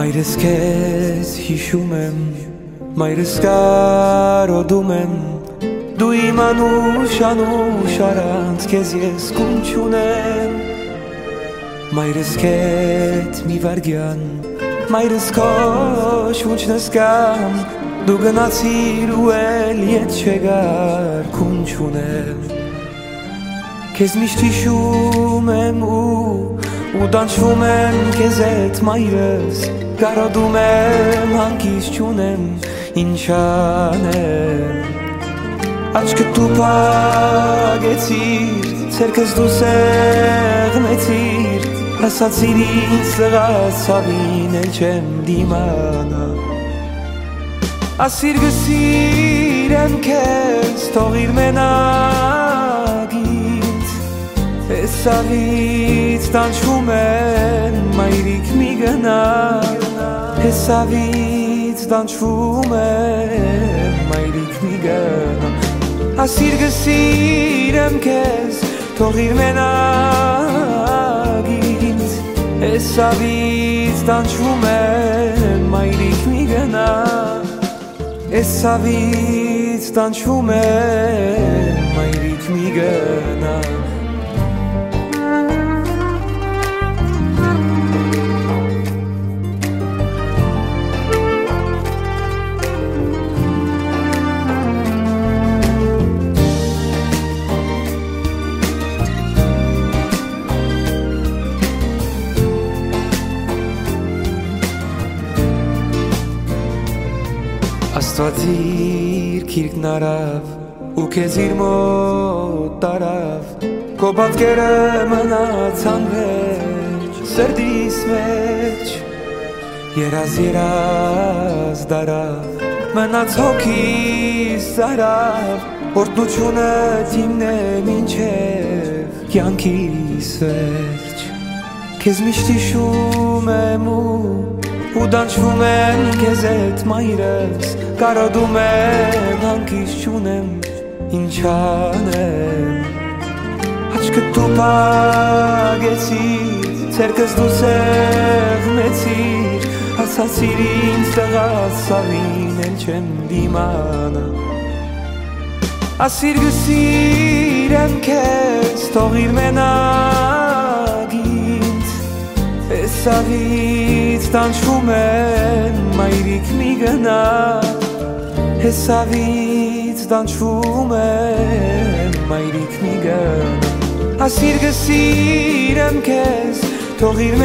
Maires kes hishumem, maires karodumem, du imanu shanu sharant kezies kumchunem. Maires ket mi vargian, maires kosh unchnesgam, du gnatsir uel yet chegar kumchunem. Kez mishti shumem udan shumem kezet maires, garodumem hankis chunem inchanem. Aç que tu pagetir, cercas do sermetir, asat siris legat sabin elchem dimana. Asir gesirem kes torir menagit, esavit dan shumen mairik migana. Esavit dan shumen mairik migana. Asir gesirem kes torir menagit, esavit dan shumen mairik migana. Esavit dan shumen mairik migana. Աստվածիր քիրք նարավ ու քեզ իր մոտ տարավ, քո պատկերը մնացան վերջ սրտիս մեջ, երազ դարավ, մնաց հոգիս զարավ, օրհնությունը թիմն է մինչև կյանքիս վերջ, քեզ միշտ հիշում եմ ու դանչվում եմ քեզ հետ մայրս, կարոտում եմ հանքիս չունեմ ինչ անեմ. Աչքդ դու փակեցիր, ցերկս դու սեղմեցիր, ասացիր ինձ տեղած սավին էլ չեմ դիմանա. Ասիր գսիրեմ քեզ, թողիր մենակ ինձ, Esavit dan shumen mairik migana. Esavit dan shumen mairik migana. Asir gesirem kes torir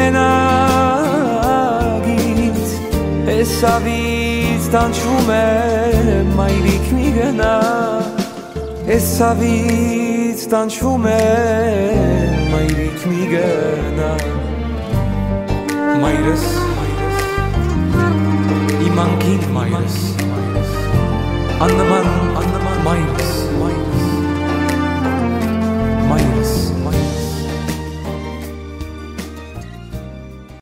menagit. Esavit dan shumen mairik migana. Esavit dan shumen mairik migana. Maires, iman king Maires, anlaman Maires.